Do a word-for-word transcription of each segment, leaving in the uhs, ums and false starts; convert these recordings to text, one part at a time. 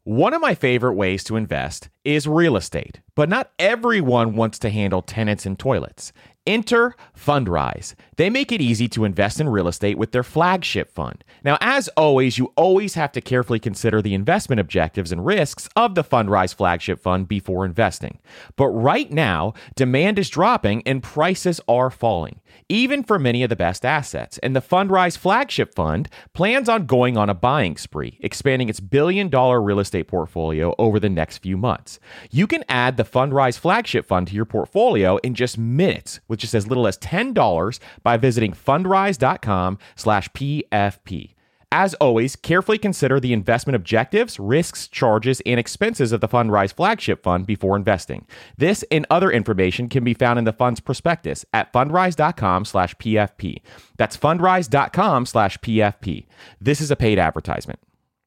One of my favorite ways to invest is real estate, but not everyone wants to handle tenants and toilets. Enter Fundrise. They make it easy to invest in real estate with their flagship fund. Now, as always, you always have to carefully consider the investment objectives and risks of the Fundrise flagship fund before investing. But right now, demand is dropping and prices are falling, even for many of the best assets. And the Fundrise flagship fund plans on going on a buying spree, expanding its billion dollar real estate portfolio over the next few months. You can add the Fundrise flagship fund to your portfolio in just minutes with just as little as ten dollars by visiting fundrise.com slash PFP. As always, carefully consider the investment objectives, risks, charges, and expenses of the Fundrise flagship fund before investing. This and other information can be found in the fund's prospectus at fundrise.com slash PFP. That's fundrise.com slash PFP. This is a paid advertisement.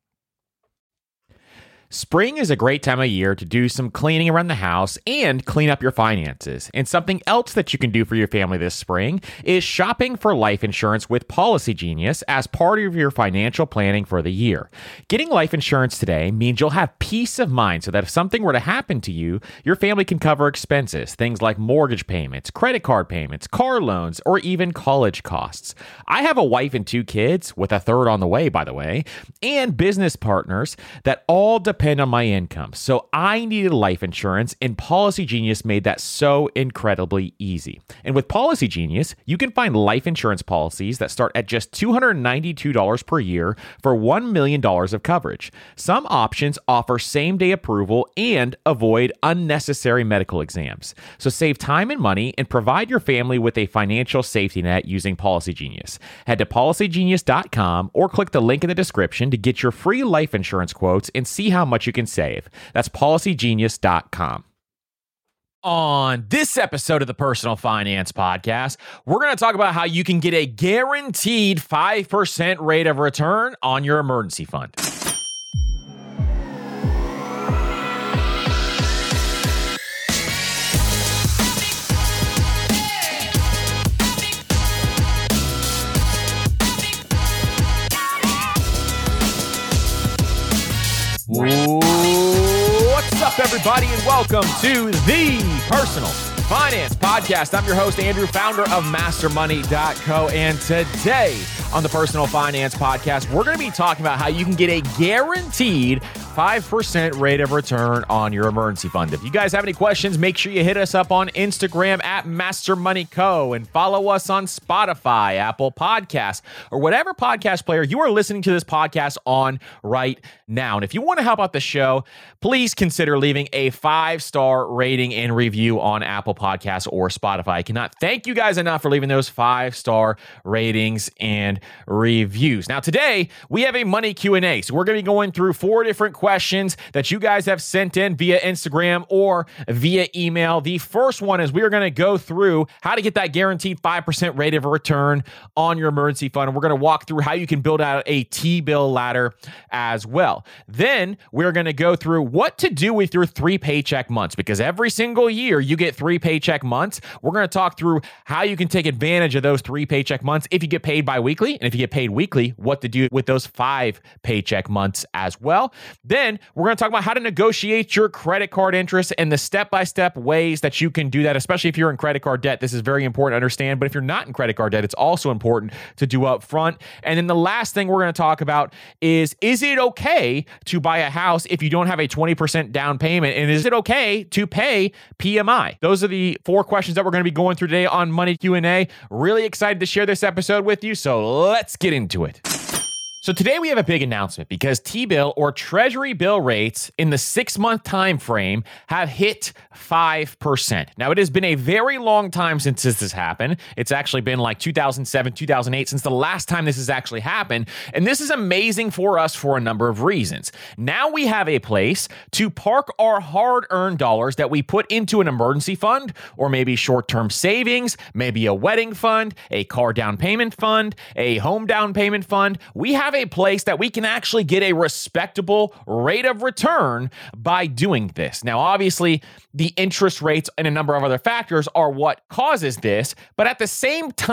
Spring is a great time of year to do some cleaning around the house and clean up your finances. And something else that you can do for your family this spring is shopping for life insurance with Policy Genius as part of your financial planning for the year. Getting life insurance today means you'll have peace of mind so that if something were to happen to you, your family can cover expenses, things like mortgage payments, credit card payments, car loans, or even college costs. I have a wife and two kids, with a third on the way, by the way, and business partners that all depend depend on my income. So I needed life insurance, and Policy Genius made that so incredibly easy. And with Policy Genius, you can find life insurance policies that start at just two hundred ninety-two dollars per year for one million dollars of coverage. Some options offer same-day approval and avoid unnecessary medical exams. So save time and money and provide your family with a financial safety net using Policy Genius. Head to policy genius dot com or click the link in the description to get your free life insurance quotes and see how much you can save. That's policy genius dot com. On this episode of the Personal Finance Podcast, we're going to talk about how you can get a guaranteed five percent rate of return on your emergency fund. What's up, everybody, and welcome to the Personal Finance Podcast. I'm your host, Andrew, founder of master money dot co, and today on the Personal Finance Podcast, we're going to be talking about how you can get a guaranteed five percent rate of return on your emergency fund. If you guys have any questions, make sure you hit us up on Instagram at master money dot co and follow us on Spotify, Apple Podcasts, or whatever podcast player you are listening to this podcast on right now. And if you want to help out the show, please consider leaving a five-star rating and review on Apple Podcasts or Spotify. I cannot thank you guys enough for leaving those five-star ratings and reviews. Now, today, we have a money Q and A. So we're going to be going through four different questions that you guys have sent in via Instagram or via email. The first one is we are going to go through how to get that guaranteed five percent rate of return on your emergency fund. And we're going to walk through how you can build out a T-bill ladder as well. Then we're going to go through what to do with your three paycheck months, because every single year you get three paycheck months. We're going to talk through how you can take advantage of those three paycheck months if you get paid bi-weekly, and if you get paid weekly, what to do with those five paycheck months as well. Then we're going to talk about how to negotiate your credit card interest and the step-by-step ways that you can do that, especially if you're in credit card debt. This is very important to understand, but if you're not in credit card debt, it's also important to do up front. And then the last thing we're going to talk about is, is it okay to buy a house if you don't have a twenty percent down payment? And is it okay to pay P M I? Those are the four questions that we're going to be going through today on Money Q and A. Really excited to share this episode with you, so let's get into it. So today we have a big announcement because T-bill or Treasury bill rates in the six-month time frame have hit five percent. Now, it has been a very long time since this has happened. It's actually been like two thousand seven, two thousand eight since the last time this has actually happened. And this is amazing for us for a number of reasons. Now we have a place to park our hard-earned dollars that we put into an emergency fund, or maybe short-term savings, maybe a wedding fund, a car down payment fund, a home down payment fund. We have a place that we can actually get a respectable rate of return by doing this. Now, obviously, the interest rates and a number of other factors are what causes this, but at the same time,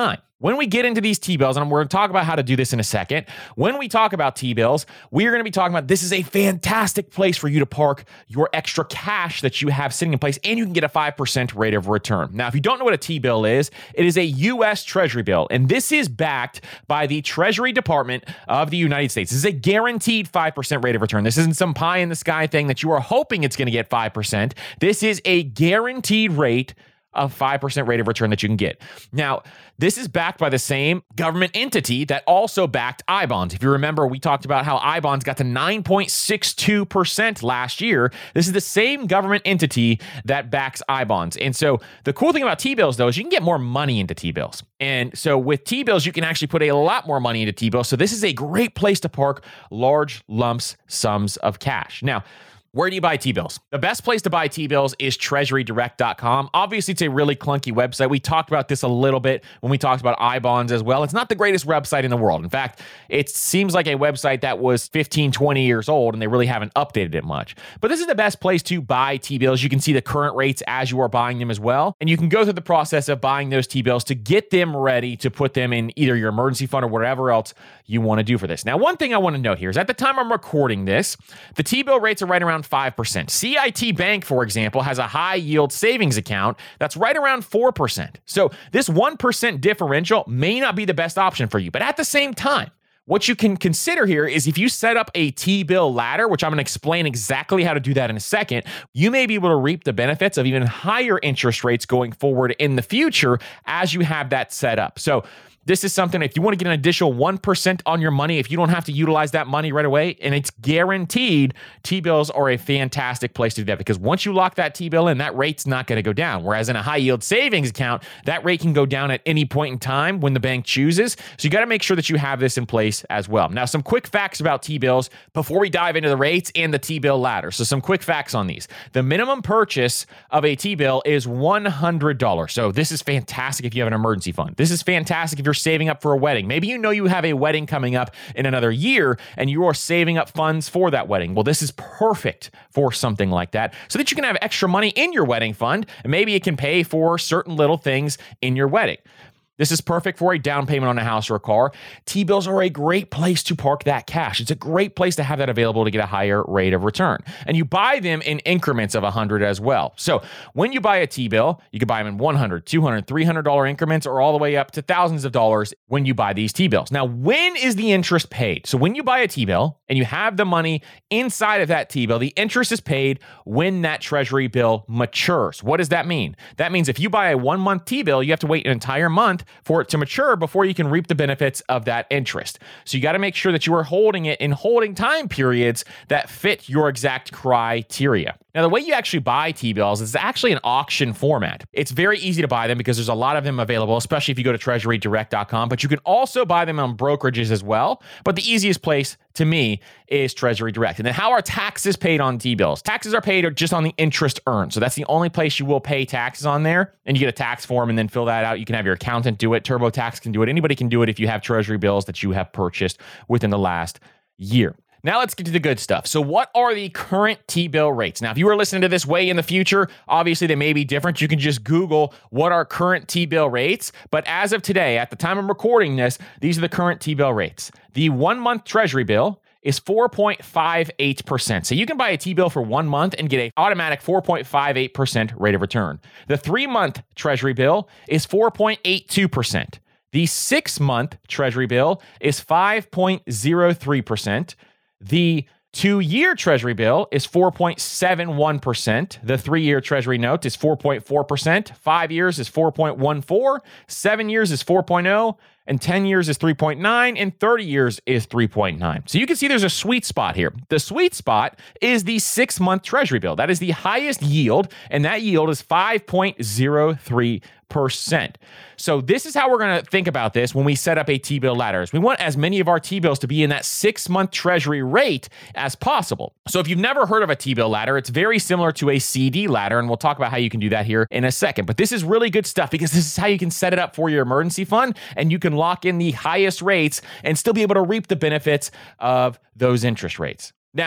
when we get into these T-bills, and we're going to talk about how to do this in a second, when we talk about T-bills, we are going to be talking about this is a fantastic place for you to park your extra cash that you have sitting in place, and you can get a five percent rate of return. Now, if you don't know what a T-bill is, it is a U S Treasury bill, and this is backed by the Treasury Department of the United States. This is a guaranteed five percent rate of return. This isn't some pie in the sky thing that you are hoping it's going to get five percent. This is a guaranteed rate of five percent rate of return that you can get. Now, this is backed by the same government entity that also backed I bonds. If you remember, we talked about how I bonds got to nine point six two percent last year. This is the same government entity that backs I bonds. And so the cool thing about T-bills, though, is you can get more money into T-bills. And so with T-bills, you can actually put a lot more money into T-bills. So this is a great place to park large lumps sums of cash. Now, where do you buy T-bills? The best place to buy T-bills is treasury direct dot com. Obviously, it's a really clunky website. We talked about this a little bit when we talked about I bonds as well. It's not the greatest website in the world. In fact, it seems like a website that was fifteen, twenty years old, and they really haven't updated it much. But this is the best place to buy T-bills. You can see the current rates as you are buying them as well. And you can go through the process of buying those T-bills to get them ready to put them in either your emergency fund or whatever else you want to do for this. Now, one thing I want to note here is at the time I'm recording this, the T-bill rates are right around five percent. C I T Bank, for example, has a high yield savings account that's right around four percent. So this one percent differential may not be the best option for you. But at the same time, what you can consider here is if you set up a T-bill ladder, which I'm going to explain exactly how to do that in a second, you may be able to reap the benefits of even higher interest rates going forward in the future as you have that set up. So this is something, if you want to get an additional one percent on your money, if you don't have to utilize that money right away, and it's guaranteed, T-bills are a fantastic place to do that because once you lock that T-bill in, that rate's not going to go down. Whereas in a high-yield savings account, that rate can go down at any point in time when the bank chooses. So you got to make sure that you have this in place as well. Now, some quick facts about T-bills before we dive into the rates and the T-bill ladder. So some quick facts on these. The minimum purchase of a T-bill is one hundred dollars. So this is fantastic if you have an emergency fund. This is fantastic if you're saving up for a wedding. Maybe you know you have a wedding coming up in another year and you are saving up funds for that wedding. Well, this is perfect for something like that so that you can have extra money in your wedding fund and maybe it can pay for certain little things in your wedding. This is perfect for a down payment on a house or a car. T-bills are a great place to park that cash. It's a great place to have that available to get a higher rate of return. And you buy them in increments of one hundred as well. So when you buy a T-bill, you can buy them in one hundred, two hundred, three hundred dollars increments or all the way up to thousands of dollars when you buy these T-bills. Now, when is the interest paid? So when you buy a T-bill and you have the money inside of that T-bill, the interest is paid when that Treasury bill matures. What does that mean? That means if you buy a one-month T-bill, you have to wait an entire month for it to mature before you can reap the benefits of that interest. So you got to make sure that you are holding it in holding time periods that fit your exact criteria. Now, the way you actually buy T-bills is actually an auction format. It's very easy to buy them because there's a lot of them available, especially if you go to treasury direct dot com, but you can also buy them on brokerages as well. But the easiest place to me is Treasury Direct. And then how are taxes paid on T-bills? Taxes are paid just on the interest earned. So that's the only place you will pay taxes on there. And you get a tax form and then fill that out. You can have your accountant do it. TurboTax can do it. Anybody can do it if you have Treasury bills that you have purchased within the last year. Now let's get to the good stuff. So what are the current T-bill rates? Now, if you were listening to this way in the future, obviously they may be different. You can just Google what are current T-bill rates. But as of today, at the time I'm recording this, these are the current T-bill rates. The one-month Treasury bill is four point five eight percent. So you can buy a T-bill for one month and get an automatic four point five eight percent rate of return. The three-month Treasury bill is four point eight two percent. The six-month Treasury bill is five point zero three percent. The two-year Treasury bill is four point seven one percent. The three-year Treasury note is four point four percent. Five years is four point one four. Seven years is four point zero. And ten years is three point nine, and thirty years is three point nine. So you can see there's a sweet spot here. The sweet spot is the six-month Treasury bill. That is the highest yield, and that yield is five point zero three percent. So this is how we're going to think about this when we set up a T-bill ladder. We want as many of our T-bills to be in that six-month Treasury rate as possible. So if you've never heard of a T-bill ladder, it's very similar to a C D ladder, and we'll talk about how you can do that here in a second. But this is really good stuff because this is how you can set it up for your emergency fund, and you can lock in the highest rates and still be able to reap the benefits of those interest rates. Now,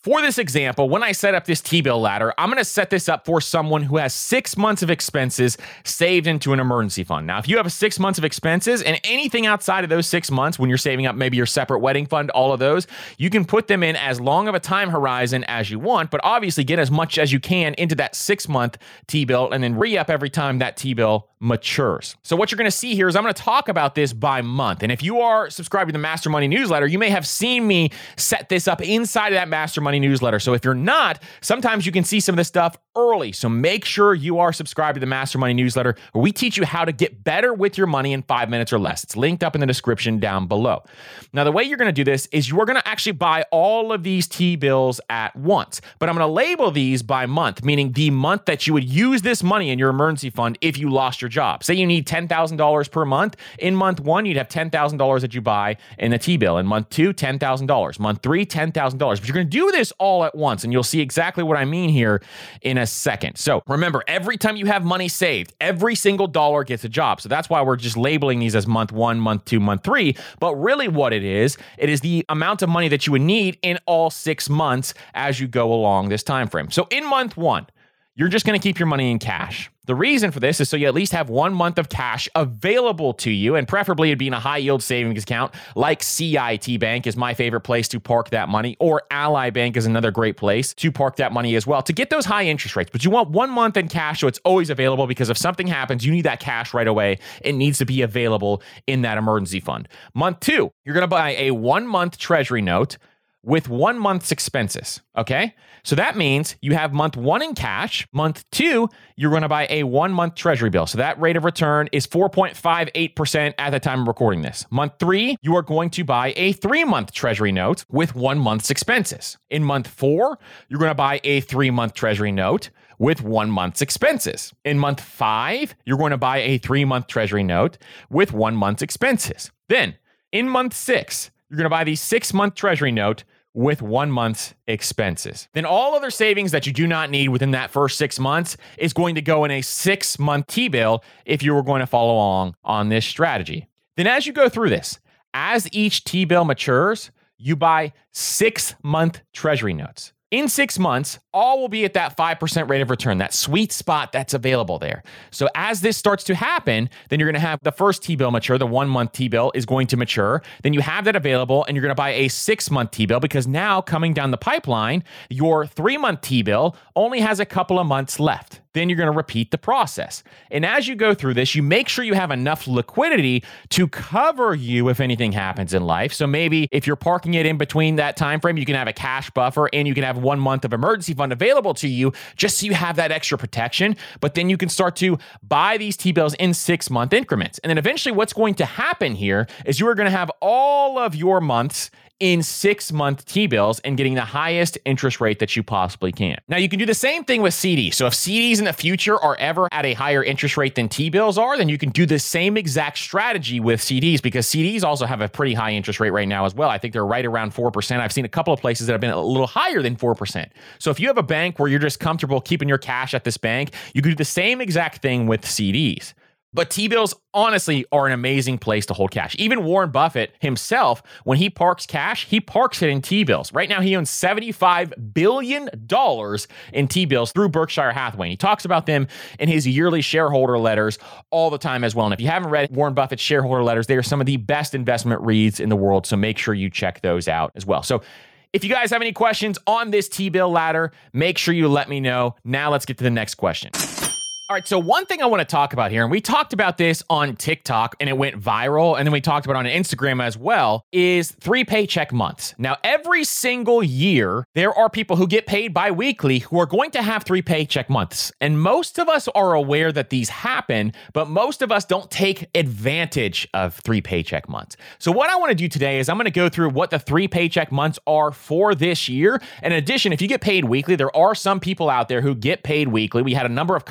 for this example, when I set up this T-bill ladder, I'm going to set this up for someone who has six months of expenses saved into an emergency fund. Now, if you have six months of expenses and anything outside of those six months, when you're saving up maybe your separate wedding fund, all of those, you can put them in as long of a time horizon as you want, but obviously get as much as you can into that six-month T-bill and then re-up every time that T-bill matures. So what you're going to see here is I'm going to talk about this by month. And if you are subscribed to the Master Money newsletter, you may have seen me set this up inside of that Master Money newsletter. So if you're not, sometimes you can see some of this stuff early. So make sure you are subscribed to the Master Money newsletter, where we teach you how to get better with your money in five minutes or less. It's linked up in the description down below. Now, the way you're going to do this is you are going to actually buy all of these T-bills at once, but I'm going to label these by month, meaning the month that you would use this money in your emergency fund if you lost your job. Say you need ten thousand dollars per month. In month one, you'd have ten thousand dollars that you buy in a T-bill. In month two, ten thousand dollars. Month three, ten thousand dollars. But you're going to do this all at once, and you'll see exactly what I mean here in a second. So remember, every time you have money saved, every single dollar gets a job. So that's why we're just labeling these as month one, month two, month three. But really what it is, it is the amount of money that you would need in all six months as you go along this time frame. So in month one, you're just going to keep your money in cash. The reason for this is so you at least have one month of cash available to you, and preferably it'd be in a high yield savings account like C I T Bank is my favorite place to park that money, or Ally Bank is another great place to park that money as well to get those high interest rates. But you want one month in cash so it's always available, because if something happens, you need that cash right away. It needs to be available in that emergency fund. Month two, you're going to buy a one month treasury note with one month's expenses, okay? So that means you have month one in cash. Month two, you're going to buy a one-month treasury bill. So that rate of return is four point five eight percent at the time of recording this. Month three, you are going to buy a three-month treasury note with one month's expenses. In month four, you're going to buy a three-month treasury note with one month's expenses. In month five, you're going to buy a three-month treasury note with one month's expenses. Then, in month six, you're going to buy the six-month treasury note with one month's expenses. Then all other savings that you do not need within that first six months is going to go in a six-month T-bill if you were going to follow along on this strategy. Then as you go through this, as each T-bill matures, you buy six-month treasury notes. In six months, all will be at that five percent rate of return, that sweet spot that's available there. So as this starts to happen, then you're going to have the first T-bill mature, the one-month T-bill is going to mature. Then you have that available, and you're going to buy a six-month T-bill, because now coming down the pipeline, your three-month T-bill only has a couple of months left. Then you're going to repeat the process. And as you go through this, you make sure you have enough liquidity to cover you if anything happens in life. So maybe if you're parking it in between that time frame, you can have a cash buffer and you can have one month of emergency fund available to you just so you have that extra protection. But then you can start to buy these T-bills in six-month increments. And then eventually what's going to happen here is you are going to have all of your months in six-month T-bills and getting the highest interest rate that you possibly can. Now, you can do the same thing with C Ds. So if C Ds in the future are ever at a higher interest rate than T-bills are, then you can do the same exact strategy with C Ds, because C Ds also have a pretty high interest rate right now as well. I think they're right around four percent. I've seen a couple of places that have been a little higher than four percent. So if you have a bank where you're just comfortable keeping your cash at this bank, you can do the same exact thing with C Ds. But T-bills, honestly, are an amazing place to hold cash. Even Warren Buffett himself, when he parks cash, he parks it in T-bills. Right now, he owns seventy-five billion dollars in T-bills through Berkshire Hathaway. And he talks about them in his yearly shareholder letters all the time as well. And if you haven't read Warren Buffett's shareholder letters, they are some of the best investment reads in the world. So make sure you check those out as well. So if you guys have any questions on this T-bill ladder, make sure you let me know. Now let's get to the next question. All right, so one thing I want to talk about here, and we talked about this on TikTok and it went viral, and then we talked about it on Instagram as well, is three paycheck months. Now, every single year, there are people who get paid bi-weekly who are going to have three paycheck months. And most of us are aware that these happen, but most of us don't take advantage of three paycheck months. So what I want to do today is I'm going to go through what the three paycheck months are for this year. And in addition, if you get paid weekly, there are some people out there who get paid weekly. We had a number of comments on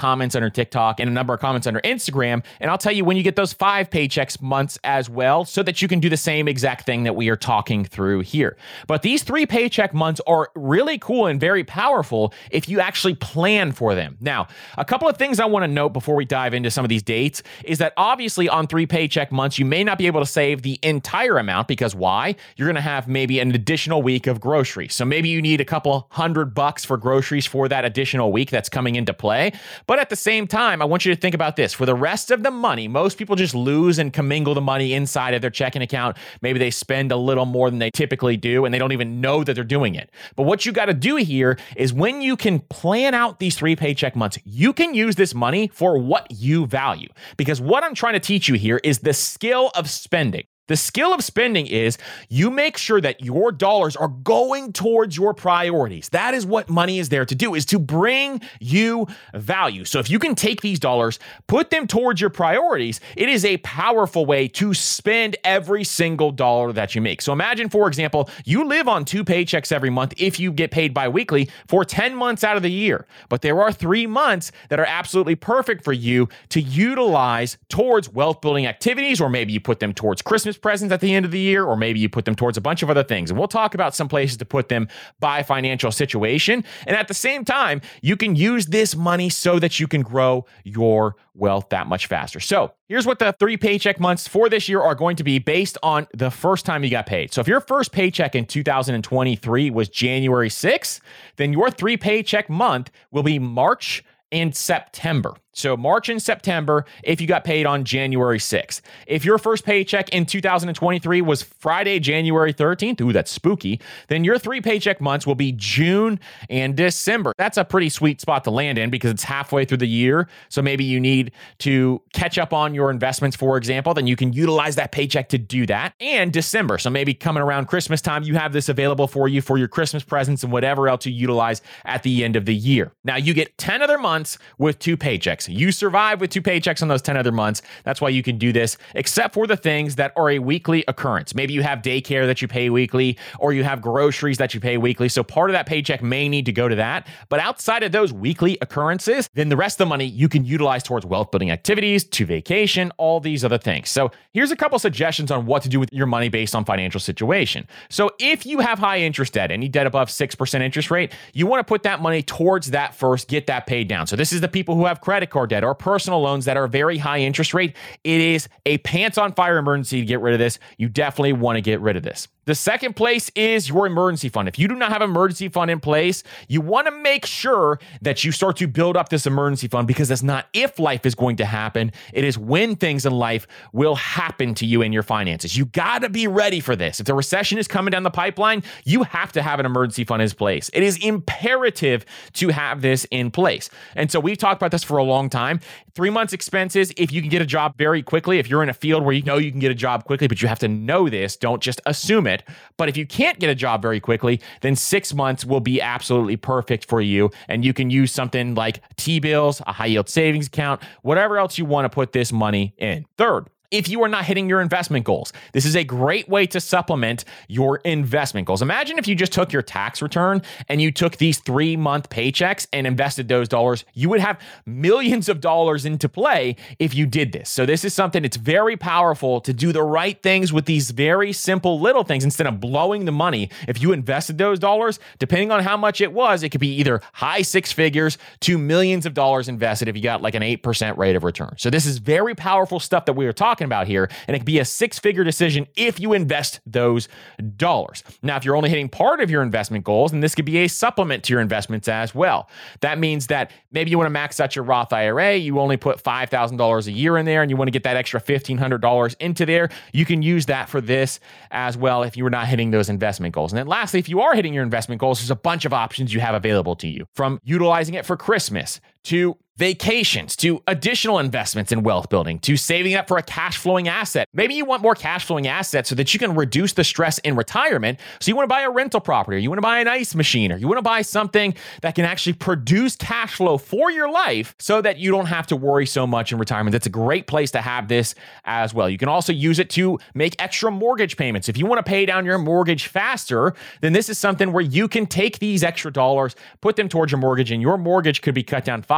under TikTok and a number of comments under Instagram. And I'll tell you when you get those five paychecks months as well, so that you can do the same exact thing that we are talking through here. But these three paycheck months are really cool and very powerful if you actually plan for them. Now, a couple of things I want to note before we dive into some of these dates is that obviously on three paycheck months, you may not be able to save the entire amount because why? You're going to have maybe an additional week of groceries. So maybe you need a couple hundred bucks for groceries for that additional week that's coming into play. But at the same time, I want you to think about this. For the rest of the money, most people just lose and commingle the money inside of their checking account. Maybe they spend a little more than they typically do, and they don't even know that they're doing it. But what you got to do here is when you can plan out these three paycheck months, you can use this money for what you value. Because what I'm trying to teach you here is the skill of spending. The skill of spending is you make sure that your dollars are going towards your priorities. That is what money is there to do, is to bring you value. So if you can take these dollars, put them towards your priorities, it is a powerful way to spend every single dollar that you make. So imagine, for example, you live on two paychecks every month if you get paid biweekly for ten months out of the year. But there are three months that are absolutely perfect for you to utilize towards wealth building activities, or maybe you put them towards Christmas presents at the end of the year, or maybe you put them towards a bunch of other things. And we'll talk about some places to put them by financial situation. And at the same time, you can use this money so that you can grow your wealth that much faster. So here's what the three paycheck months for this year are going to be based on the first time you got paid. So if your first paycheck in two thousand twenty-three was January sixth, then your three paycheck month will be March and September. So March and September, if you got paid on January sixth. If your first paycheck in two thousand twenty-three was Friday, January thirteenth, ooh, that's spooky, then your three paycheck months will be June and December. That's a pretty sweet spot to land in because it's halfway through the year. So maybe you need to catch up on your investments, for example, then you can utilize that paycheck to do that. And December. So maybe coming around Christmas time, you have this available for you for your Christmas presents and whatever else you utilize at the end of the year. Now you get ten other months with two paychecks. You survive with two paychecks on those ten other months. That's why you can do this, except for the things that are a weekly occurrence. Maybe you have daycare that you pay weekly, or you have groceries that you pay weekly. So part of that paycheck may need to go to that. But outside of those weekly occurrences, then the rest of the money you can utilize towards wealth building activities, to vacation, all these other things. So here's a couple suggestions on what to do with your money based on financial situation. So if you have high interest debt, any debt above six percent interest rate, you want to put that money towards that first, get that paid down. So this is the people who have credit card debt or personal loans that are very high interest rate. It is a pants on fire emergency to get rid of this. You definitely want to get rid of this. The second place is your emergency fund. If you do not have an emergency fund in place, you want to make sure that you start to build up this emergency fund, because it's not if life is going to happen, it is when things in life will happen to you in your finances. You got to be ready for this. If the recession is coming down the pipeline, you have to have an emergency fund in place. It is imperative to have this in place. And so we've talked about this for a long time. Three months expenses, if you can get a job very quickly, if you're in a field where you know you can get a job quickly, but you have to know this, don't just assume it. But if you can't get a job very quickly, then six months will be absolutely perfect for you. And you can use something like T-bills, a high yield savings account, whatever else you want to put this money in. Third, if you are not hitting your investment goals, this is a great way to supplement your investment goals. Imagine if you just took your tax return and you took these three month paychecks and invested those dollars. You would have millions of dollars into play if you did this. So this is something that's very powerful to do the right things with these very simple little things instead of blowing the money. If you invested those dollars, depending on how much it was, it could be either high six figures to millions of dollars invested if you got like an eight percent rate of return. So this is very powerful stuff that we are talking about here, and it could be a six-figure decision if you invest those dollars. Now, if you're only hitting part of your investment goals, then this could be a supplement to your investments as well. That means that maybe you want to max out your Roth I R A, you only put five thousand dollars a year in there, and you want to get that extra fifteen hundred dollars into there. You can use that for this as well if you were not hitting those investment goals. And then lastly, if you are hitting your investment goals, there's a bunch of options you have available to you, from utilizing it for Christmas to vacations, to additional investments in wealth building, to saving up for a cash flowing asset. Maybe you want more cash flowing assets so that you can reduce the stress in retirement. So you want to buy a rental property, or you want to buy an ice machine, or you want to buy something that can actually produce cash flow for your life so that you don't have to worry so much in retirement. That's a great place to have this as well. You can also use it to make extra mortgage payments. If you want to pay down your mortgage faster, then this is something where you can take these extra dollars, put them towards your mortgage, and your mortgage could be cut down five, ten,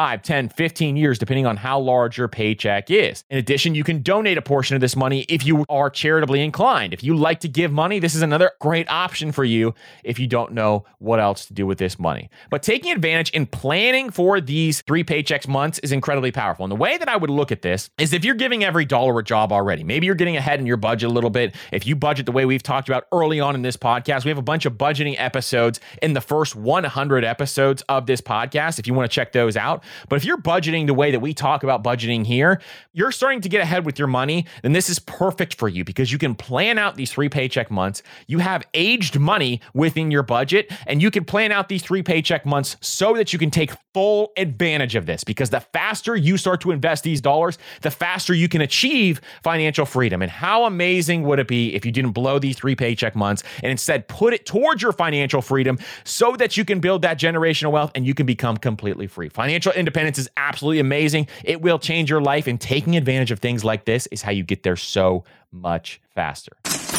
ten, fifteen years, depending on how large your paycheck is. In addition, you can donate a portion of this money if you are charitably inclined. If you like to give money, this is another great option for you if you don't know what else to do with this money. But taking advantage and planning for these three paychecks months is incredibly powerful. And the way that I would look at this is if you're giving every dollar a job already, maybe you're getting ahead in your budget a little bit. If you budget the way we've talked about early on in this podcast, we have a bunch of budgeting episodes in the first one hundred episodes of this podcast if you want to check those out. But if you're budgeting the way that we talk about budgeting here, you're starting to get ahead with your money, then this is perfect for you because you can plan out these three paycheck months. You have aged money within your budget, and you can plan out these three paycheck months so that you can take full advantage of this, because the faster you start to invest these dollars, the faster you can achieve financial freedom. And how amazing would it be if you didn't blow these three paycheck months and instead put it towards your financial freedom so that you can build that generational wealth and you can become completely free. Financial independence is absolutely amazing. It will change your life, and taking advantage of things like this is how you get there so much faster.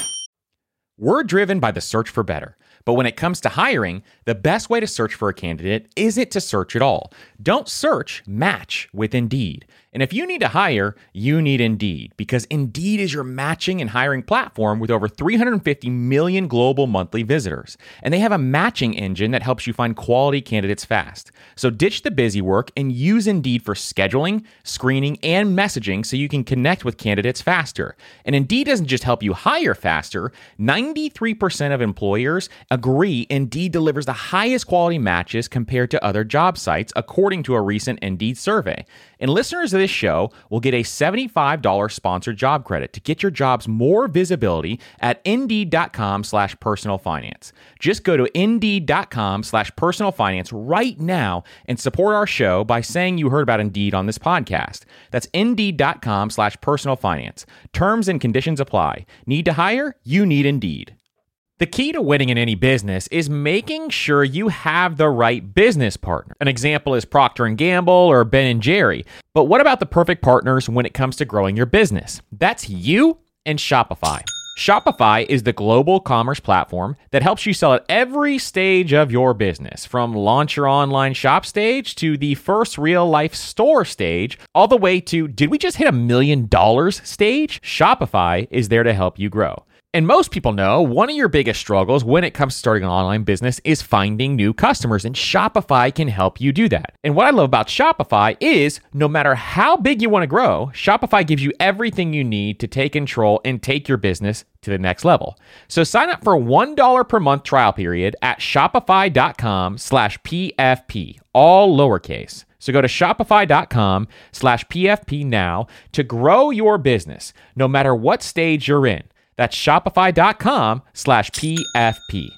We're driven by the search for better. But when it comes to hiring, the best way to search for a candidate isn't to search at all. Don't search, match with Indeed. And if you need to hire, you need Indeed, because Indeed is your matching and hiring platform with over three hundred fifty million global monthly visitors. And they have a matching engine that helps you find quality candidates fast. So ditch the busy work and use Indeed for scheduling, screening, and messaging so you can connect with candidates faster. And Indeed doesn't just help you hire faster. ninety-three percent of employers agree Indeed delivers the highest quality matches compared to other job sites, according to a recent Indeed survey. And listeners of this show will get a seventy-five dollars sponsored job credit to get your jobs more visibility at Indeed.com slash personal finance. Just go to Indeed.com slash personal finance right now and support our show by saying you heard about Indeed on this podcast. That's Indeed.com slash personal finance. Terms and conditions apply. Need to hire? You need Indeed. The key to winning in any business is making sure you have the right business partner. An example is Procter and Gamble or Ben and Jerry. But what about the perfect partners when it comes to growing your business? That's you and Shopify. Shopify is the global commerce platform that helps you sell at every stage of your business, from launch your online shop stage to the first real life store stage, all the way to, did we just hit a million dollars stage? Shopify is there to help you grow. And most people know one of your biggest struggles when it comes to starting an online business is finding new customers, and Shopify can help you do that. And what I love about Shopify is no matter how big you want to grow, Shopify gives you everything you need to take control and take your business to the next level. So sign up for a one dollar per month trial period at shopify.com slash PFP, all lowercase. So go to shopify.com slash PFP now to grow your business, no matter what stage you're in. That's shopify.com slash PFP.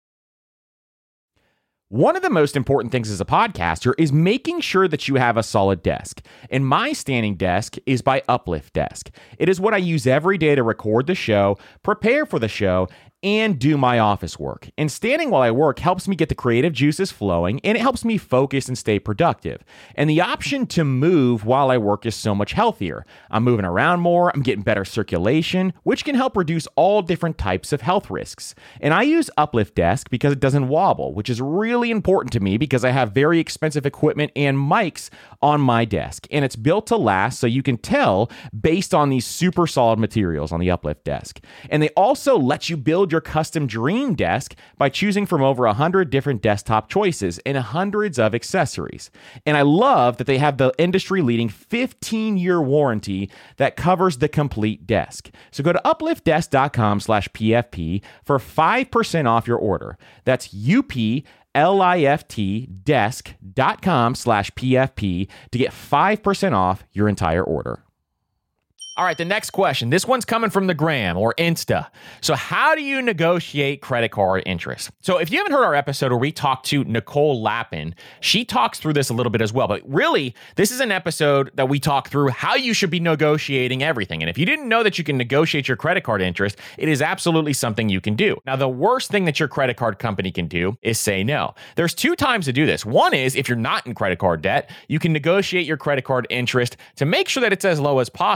One of the most important things as a podcaster is making sure that you have a solid desk. And my standing desk is by Uplift Desk. It is what I use every day to record the show, prepare for the show, and do my office work. And standing while I work helps me get the creative juices flowing, and it helps me focus and stay productive. And the option to move while I work is so much healthier. I'm moving around more, I'm getting better circulation, which can help reduce all different types of health risks. And I use Uplift Desk because it doesn't wobble, which is really important to me because I have very expensive equipment and mics on my desk. And it's built to last, so you can tell based on these super solid materials on the Uplift Desk. And they also let you build your custom dream desk by choosing from over one hundred different desktop choices and hundreds of accessories. And I love that they have the industry-leading fifteen-year warranty that covers the complete desk. So go to upliftdesk.com slash PFP for five percent off your order. That's U-P-L-I-F-T desk.com slash PFP to get five percent off your entire order. All right, the next question. This one's coming from the gram or Insta. So how do you negotiate credit card interest? So if you haven't heard our episode where we talked to Nicole Lappin, she talks through this a little bit as well. But really, this is an episode that we talk through how you should be negotiating everything. And if you didn't know that you can negotiate your credit card interest, it is absolutely something you can do. Now, the worst thing that your credit card company can do is say no. There's two times to do this. One is if you're not in credit card debt, you can negotiate your credit card interest to make sure that it's as low as possible, and it just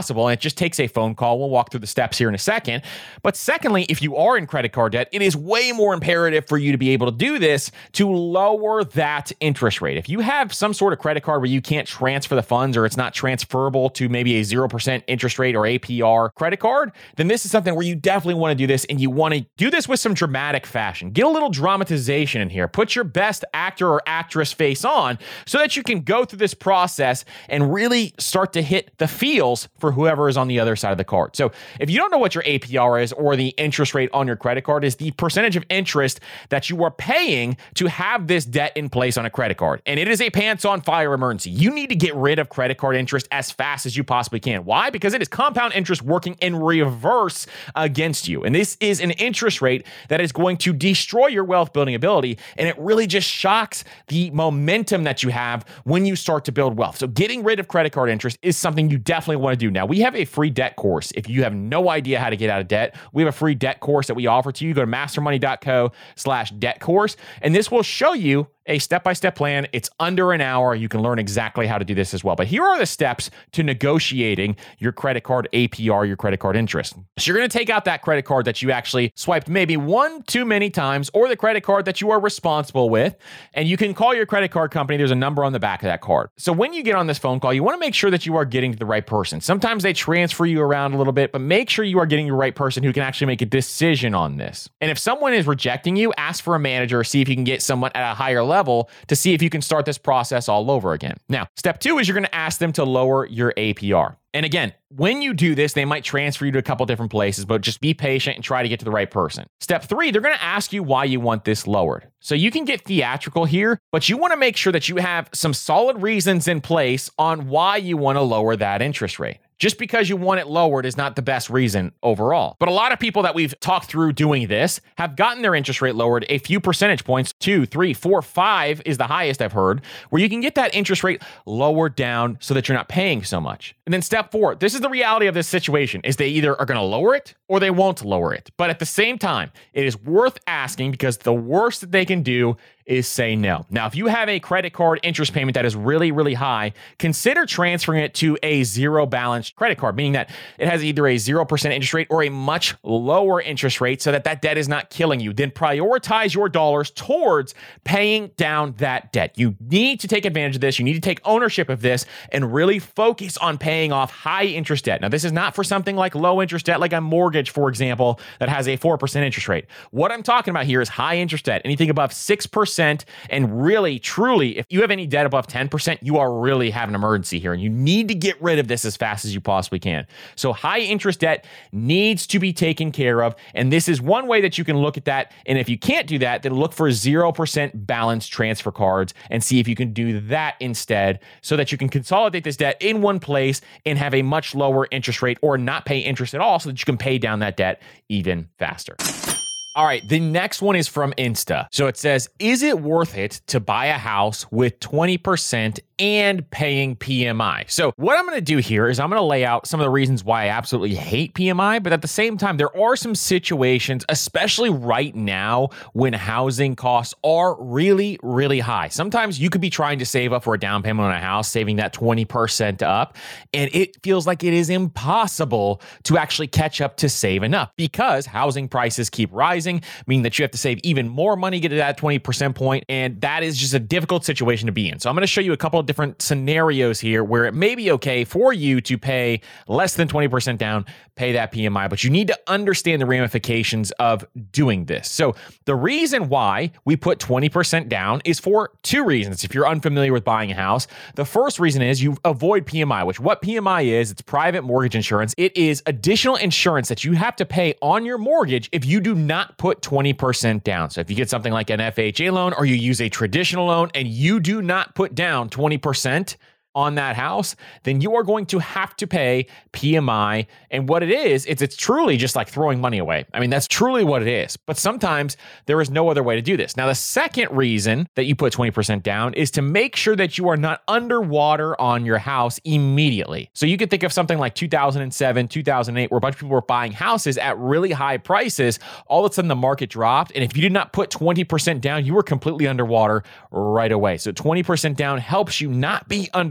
just takes a phone call. We'll walk through the steps here in a second. But secondly, if you are in credit card debt, it is way more imperative for you to be able to do this to lower that interest rate. If you have some sort of credit card where you can't transfer the funds or it's not transferable to maybe a zero percent interest rate or A P R credit card, then this is something where you definitely want to do this, and you want to do this with some dramatic fashion. Get a little dramatization in here. Put your best actor or actress face on so that you can go through this process and really start to hit the feels for whoever is on the other side of the card. So if you don't know what your A P R is, or the interest rate on your credit card is the percentage of interest that you are paying to have this debt in place on a credit card. And it is a pants on fire emergency. You need to get rid of credit card interest as fast as you possibly can. Why? Because it is compound interest working in reverse against you. And this is an interest rate that is going to destroy your wealth building ability. And it really just shocks the momentum that you have when you start to build wealth. So getting rid of credit card interest is something you definitely want to do. Now, we have a free debt course. If you have no idea how to get out of debt, we have a free debt course that we offer to you. Go to mastermoney.co slash debt course. And this will show you a step-by-step plan. It's under an hour. You can learn exactly how to do this as well. But here are the steps to negotiating your credit card A P R, your credit card interest. So you're going to take out that credit card that you actually swiped maybe one too many times, or the credit card that you are responsible with. And you can call your credit card company. There's a number on the back of that card. So when you get on this phone call, you want to make sure that you are getting to the right person. Sometimes they transfer you around a little bit, but make sure you are getting the right person who can actually make a decision on this. And if someone is rejecting you, ask for a manager, see if you can get someone at a higher level level to see if you can start this process all over again. Now, step two is you're going to ask them to lower your A P R. And again, when you do this, they might transfer you to a couple different places, but just be patient and try to get to the right person. Step three, they're going to ask you why you want this lowered. So you can get theatrical here, but you want to make sure that you have some solid reasons in place on why you want to lower that interest rate. Just because you want it lowered is not the best reason overall. But a lot of people that we've talked through doing this have gotten their interest rate lowered a few percentage points. Two, three, four, five is the highest I've heard, where you can get that interest rate lowered down so that you're not paying so much. And then step four, this is the reality of this situation, is they either are going to lower it or they won't lower it. But at the same time, it is worth asking, because the worst that they can do is say no. Now, if you have a credit card interest payment that is really, really high, consider transferring it to a zero balance credit card, meaning that it has either a zero percent interest rate or a much lower interest rate so that that debt is not killing you. Then prioritize your dollars towards paying down that debt. You need to take advantage of this. You need to take ownership of this and really focus on paying off high interest debt. Now, this is not for something like low interest debt, like a mortgage, for example, that has a four percent interest rate. What I'm talking about here is high interest debt, anything above six percent. And really, truly, if you have any debt above ten percent, you are really having an emergency here. And you need to get rid of this as fast as you possibly can. So high interest debt needs to be taken care of. And this is one way that you can look at that. And if you can't do that, then look for zero percent balance transfer cards and see if you can do that instead, so that you can consolidate this debt in one place and have a much lower interest rate, or not pay interest at all, so that you can pay down that debt even faster. All right, the next one is from Insta. So it says, is it worth it to buy a house with twenty percent and paying P M I? So what I'm going to do here is I'm going to lay out some of the reasons why I absolutely hate P M I, but at the same time, there are some situations, especially right now, when housing costs are really, really high. Sometimes you could be trying to save up for a down payment on a house, saving that twenty percent up, and it feels like it is impossible to actually catch up to save enough, because housing prices keep rising, meaning that you have to save even more money to get to that twenty percent point, and that is just a difficult situation to be in. So I'm going to show you a couple of different scenarios here where it may be okay for you to pay less than twenty percent down, pay that P M I, but you need to understand the ramifications of doing this. So the reason why we put twenty percent down is for two reasons. If you're unfamiliar with buying a house, the first reason is you avoid P M I, which what P M I is, it's private mortgage insurance. It is additional insurance that you have to pay on your mortgage if you do not put twenty percent down. So if you get something like an F H A loan, or you use a traditional loan and you do not put down twenty percent on that house, then you are going to have to pay P M I. And what it is, it's it's truly just like throwing money away. I mean, that's truly what it is. But sometimes there is no other way to do this. Now, the second reason that you put twenty percent down is to make sure that you are not underwater on your house immediately. So you could think of something like two thousand seven, two thousand eight, where a bunch of people were buying houses at really high prices. All of a sudden, the market dropped. And if you did not put twenty percent down, you were completely underwater right away. So twenty percent down helps you not be underwater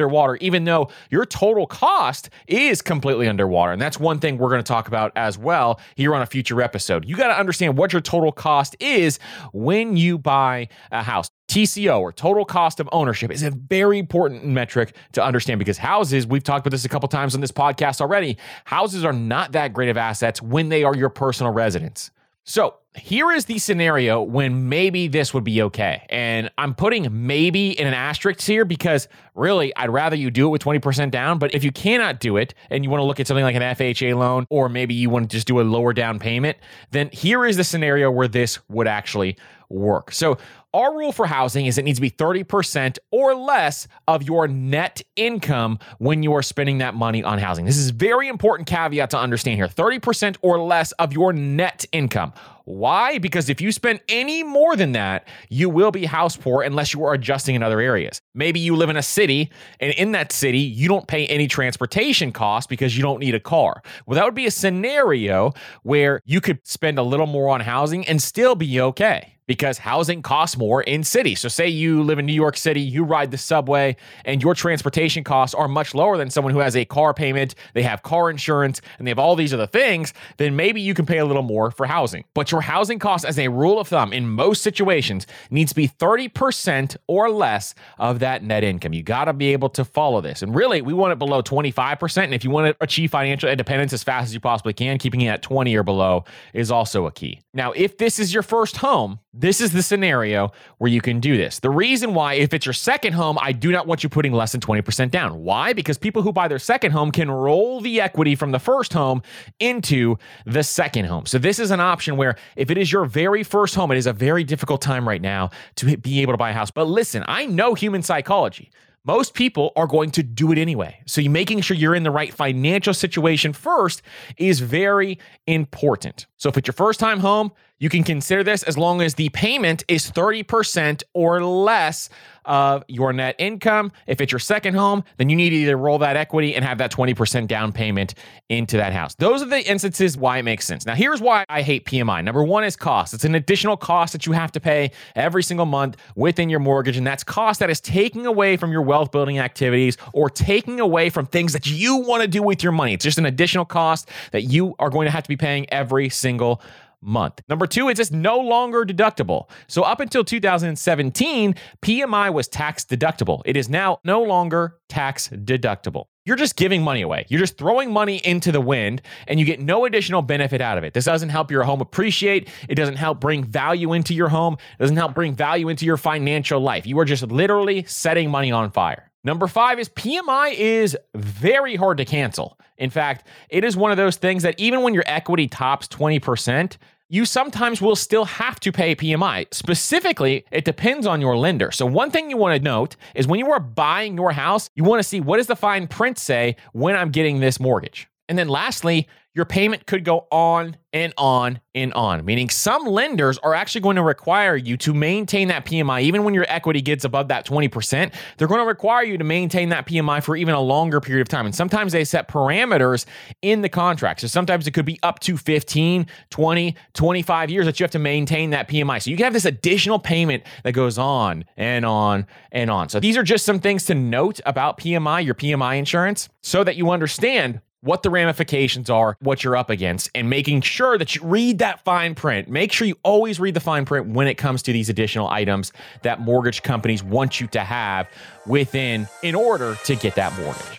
underwater, even though your total cost is completely underwater. And that's one thing we're going to talk about as well here on a future episode. You got to understand what your total cost is when you buy a house. T C O, or total cost of ownership, is a very important metric to understand, because houses, we've talked about this a couple times on this podcast already, houses are not that great of assets when they are your personal residence. So here is the scenario when maybe this would be okay. And I'm putting maybe in an asterisk here because really, I'd rather you do it with twenty percent down. But if you cannot do it and you want to look at something like an F H A loan, or maybe you want to just do a lower down payment, then here is the scenario where this would actually work. So our rule for housing is it needs to be thirty percent or less of your net income when you are spending that money on housing. This is a very important caveat to understand here. thirty percent or less of your net income. Why? Because if you spend any more than that, you will be house poor unless you are adjusting in other areas. Maybe you live in a city, and in that city, you don't pay any transportation costs because you don't need a car. Well, that would be a scenario where you could spend a little more on housing and still be okay, because housing costs more in cities. So say you live in New York City, you ride the subway, and your transportation costs are much lower than someone who has a car payment, they have car insurance, and they have all these other things, then maybe you can pay a little more for housing. But your housing costs, as a rule of thumb, in most situations, needs to be thirty percent or less of that net income. You got to be able to follow this. And really, we want it below twenty-five percent. And if you want to achieve financial independence as fast as you possibly can, keeping it at twenty or below is also a key. Now, if this is your first home, this is the scenario where you can do this. The reason why, if it's your second home, I do not want you putting less than twenty percent down. Why? Because people who buy their second home can roll the equity from the first home into the second home. So this is an option where if it is your very first home, it is a very difficult time right now to be able to buy a house. But listen, I know human psychology. Most people are going to do it anyway. So you making sure you're in the right financial situation first is very important. So if it's your first time home, you can consider this as long as the payment is thirty percent or less of your net income. If it's your second home, then you need to either roll that equity and have that twenty percent down payment into that house. Those are the instances why it makes sense. Now, here's why I hate P M I. Number one is cost. It's an additional cost that you have to pay every single month within your mortgage, and that's cost that is taking away from your wealth building activities or taking away from things that you want to do with your money. It's just an additional cost that you are going to have to be paying every single month. Number two, it's just no longer deductible. So up until two thousand seventeen, P M I was tax deductible. It is now no longer tax deductible. You're just giving money away. You're just throwing money into the wind, and you get no additional benefit out of it. This doesn't help your home appreciate. It doesn't help bring value into your home. It doesn't help bring value into your financial life. You are just literally setting money on fire. Number five is P M I is very hard to cancel. In fact, it is one of those things that even when your equity tops twenty percent, you sometimes will still have to pay P M I. Specifically, it depends on your lender. So one thing you want to note is when you are buying your house, you want to see what does the fine print say when I'm getting this mortgage. And then lastly, your payment could go on and on and on, meaning some lenders are actually going to require you to maintain that P M I. Even when your equity gets above that twenty percent, they're going to require you to maintain that P M I for even a longer period of time. And sometimes they set parameters in the contract. So sometimes it could be up to fifteen, twenty, twenty-five years that you have to maintain that P M I. So you can have this additional payment that goes on and on and on. So these are just some things to note about P M I, your P M I insurance, so that you understand what the ramifications are, what you're up against, and making sure that you read that fine print. Make sure you always read the fine print when it comes to these additional items that mortgage companies want you to have within in order to get that mortgage.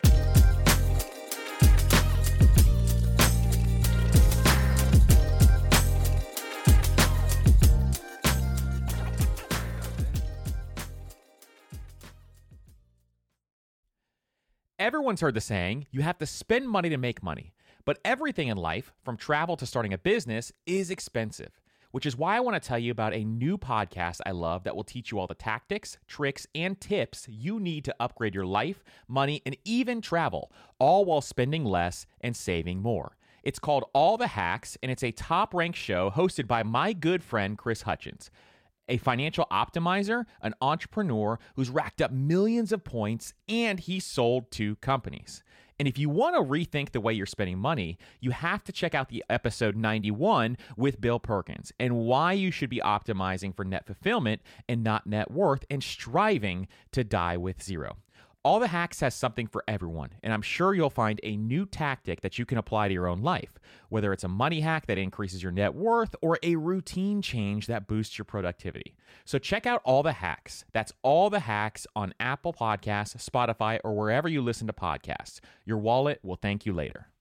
Everyone's heard the saying, you have to spend money to make money. But everything in life, from travel to starting a business, is expensive, which is why I want to tell you about a new podcast I love that will teach you all the tactics, tricks, and tips you need to upgrade your life, money, and even travel, all while spending less and saving more. It's called All the Hacks, and it's a top-ranked show hosted by my good friend, Chris Hutchins, a financial optimizer, an entrepreneur who's racked up millions of points, and he's sold to companies. And if you want to rethink the way you're spending money, you have to check out the episode ninety-one with Bill Perkins and why you should be optimizing for net fulfillment and not net worth and striving to die with zero. All the Hacks has something for everyone, and I'm sure you'll find a new tactic that you can apply to your own life, whether it's a money hack that increases your net worth or a routine change that boosts your productivity. So check out All the Hacks. That's All the Hacks on Apple Podcasts, Spotify, or wherever you listen to podcasts. Your wallet will thank you later.